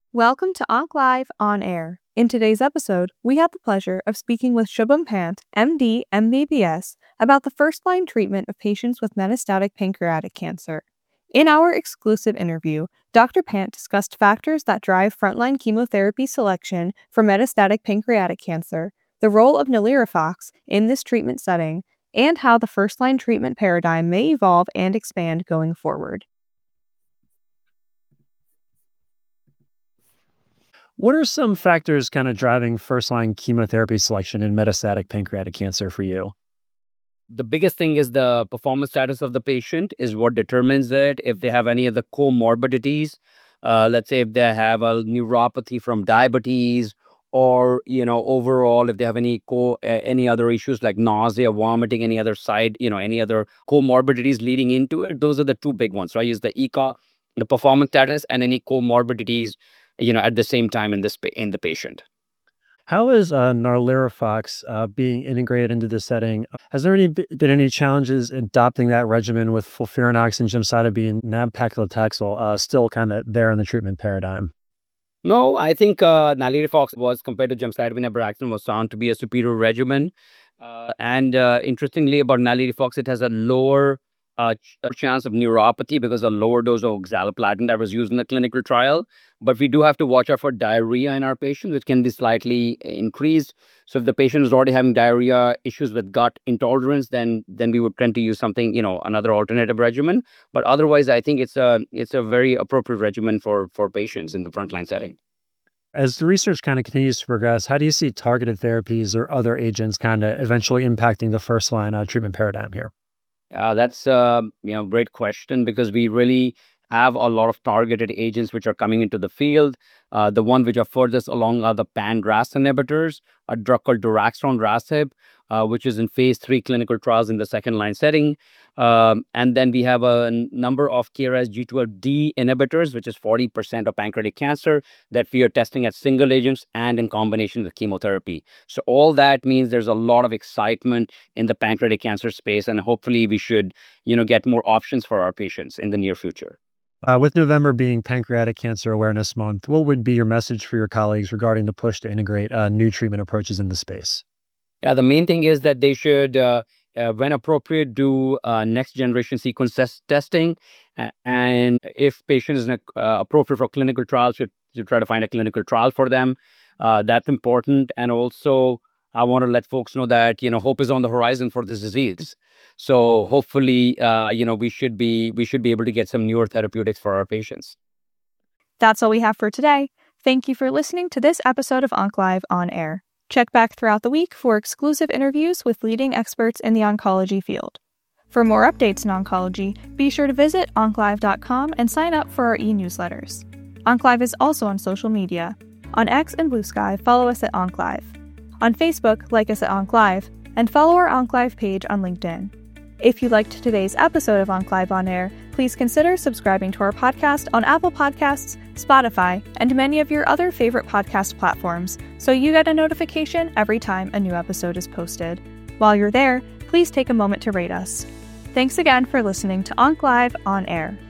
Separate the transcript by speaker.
Speaker 1: Welcome to Onc Live On Air. In today's episode, we have the pleasure of speaking with Shubham Pant, MD, MBBS, about the first-line treatment of patients with metastatic pancreatic cancer. In our exclusive interview, Dr. Pant discussed factors that drive frontline chemotherapy selection for metastatic pancreatic cancer, the role of NALIRIFOX in this treatment setting, and how the first-line treatment paradigm may evolve and expand going forward.
Speaker 2: What are some factors kind of driving first-line chemotherapy selection in metastatic pancreatic cancer for you?
Speaker 3: The biggest thing is the performance status of the patient is what determines it. If they have any of the comorbidities, let's say if they have a neuropathy from diabetes, or overall if they have any other issues like nausea, vomiting, any other any other comorbidities leading into it. Those are the two big ones, right? Is the ECOG, the performance status, and any comorbidities, at the same time in the patient.
Speaker 2: How is NALIRIFOX being integrated into this setting? Has there been any challenges in adopting that regimen with FOLFIRINOX and gemcitabine, nab-paclitaxel still kind of there in the treatment paradigm?
Speaker 3: No, I think NALIRIFOX was, compared to gemcitabine Abraxane, was found to be a superior regimen. And interestingly about NALIRIFOX, it has a lower chance of neuropathy because a lower dose of oxaliplatin that was used in the clinical trial. But we do have to watch out for diarrhea in our patients, which can be slightly increased. So if the patient is already having diarrhea, issues with gut intolerance, then we would tend to use something, another alternative regimen. But otherwise, I think it's a very appropriate regimen for patients in the frontline setting.
Speaker 2: As the research kind of continues to progress, how do you see targeted therapies or other agents kind of eventually impacting the first-line treatment paradigm here?
Speaker 3: That's a great question, because we really have a lot of targeted agents which are coming into the field. The one which are furthest along are the pan-RAS inhibitors, a drug called daraxonrasib, which is in phase 3 clinical trials in the second-line setting. And then we have a number of KRAS G12D inhibitors, which is 40% of pancreatic cancer, that we are testing as single agents and in combination with chemotherapy. So all that means there's a lot of excitement in the pancreatic cancer space, and hopefully we should, get more options for our patients in the near future.
Speaker 2: With November being Pancreatic Cancer Awareness Month, what would be your message for your colleagues regarding the push to integrate new treatment approaches in the space?
Speaker 3: Yeah, the main thing is that they should, when appropriate, do next generation sequence testing. And if patient is appropriate for clinical trials, should try to find a clinical trial for them. That's important. And also, I want to let folks know that, hope is on the horizon for this disease. So hopefully, we should be able to get some newer therapeutics for our patients.
Speaker 1: That's all we have for today. Thank you for listening to this episode of Onc Live On Air. Check back throughout the week for exclusive interviews with leading experts in the oncology field. For more updates in oncology, be sure to visit onclive.com and sign up for our e-newsletters. OncLive is also on social media. On X and Blue Sky, follow us at OncLive. On Facebook, like us at OncLive, and follow our OncLive page on LinkedIn. If you liked today's episode of Onc Live On Air, please consider subscribing to our podcast on Apple Podcasts, Spotify, and many of your other favorite podcast platforms, so you get a notification every time a new episode is posted. While you're there, please take a moment to rate us. Thanks again for listening to Onc Live On Air.